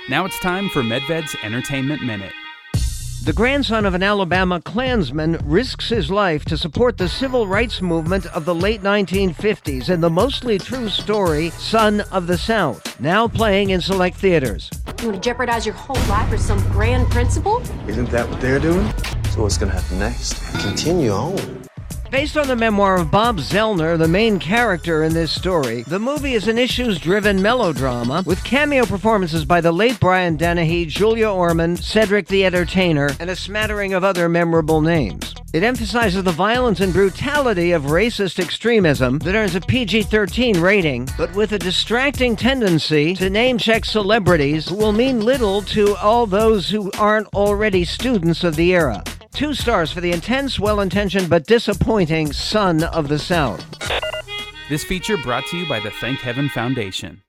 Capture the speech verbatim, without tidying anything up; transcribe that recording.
Now it's time for Medved's Entertainment Minute. The grandson of an Alabama Klansman risks his life to support the civil rights movement of the late nineteen fifties in the mostly true story, Son of the South, now playing in select theaters. You want to jeopardize your whole life for some grand principle? Isn't that what they're doing? So what's going to happen next? Continue on. Based on the memoir of Bob Zellner, the main character in this story, the movie is an issues-driven melodrama with cameo performances by the late Brian Dennehy, Julia Ormond, Cedric the Entertainer, and a smattering of other memorable names. It emphasizes the violence and brutality of racist extremism that earns a P G thirteen rating, but with a distracting tendency to name-check celebrities who will mean little to all those who aren't already students of the era. Two stars for the intense, well-intentioned, but disappointing Son of the South. This feature brought to you by the Thank Heaven Foundation.